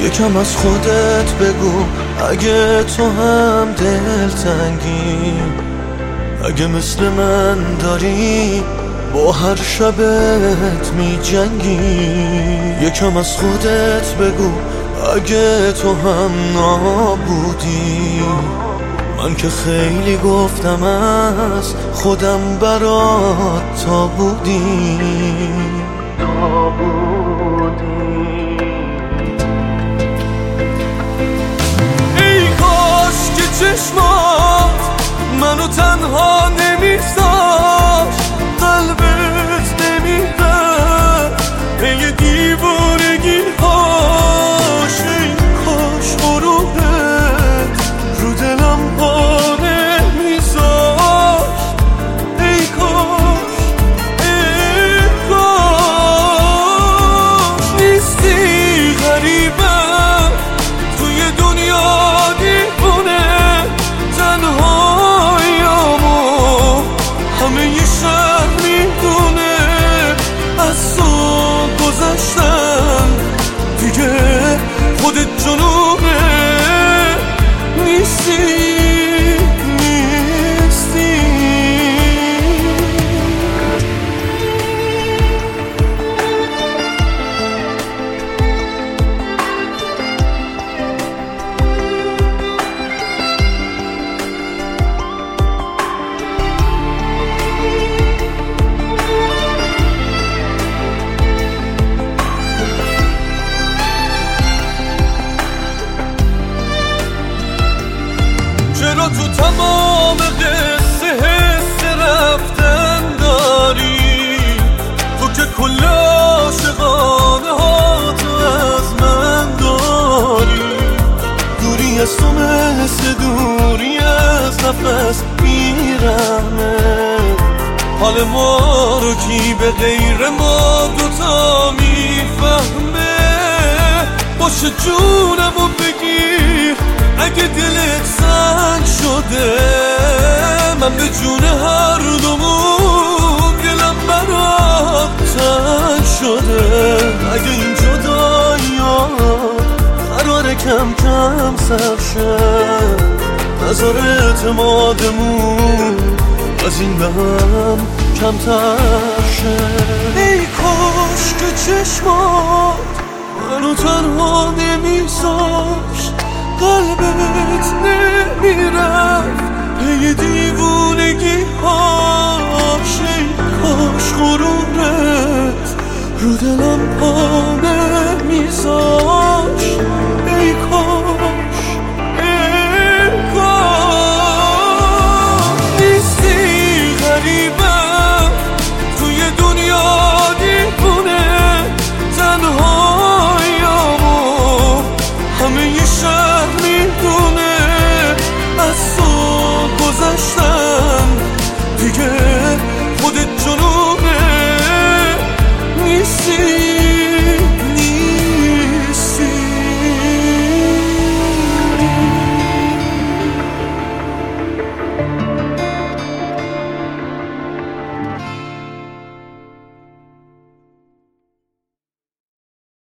یکم از خودت بگو اگه تو هم دلتنگی، اگه مثل من داری با هر شبت می جنگی. یکم از خودت بگو اگه تو هم نابودی، من که خیلی گفتم از خودم برات تا بودی. ای کاش که چشمات منو تنها نمیذاشت، قلبت نمیرفت پی دیوانگی هاش. ای کاش غروبت رو دلم پا نمیذاشت. ای کاش نیستی غریبم توی دنیا دیوونه، تنهاییامو همه ی شهر میدونه. از تو گذشتم دیگه خودت جنونه، نیستی. چرا تو تمام قصه حس رفتن داری؟ تو که کل عاشقانه ها تو از من داری. دوری از تو مثل دوری از نفس میرمه، حال ما رو کی به غیر ما دوتا میفهمه. باشه جونمو بگیر اگه دلت سنگ شده، من به جون هر دومون دلم برات تنگ شده. اگه این جدایی ها قراره کم کم سر شه، نظر اعتمادمون از این به هم کمتر شه. ای کاش که چشمات منو تنها نمیذاشت، قلبت نمیرفت پی دیوونگی هاش. ای کاش غرورت رو دلم پا نمیذاشت.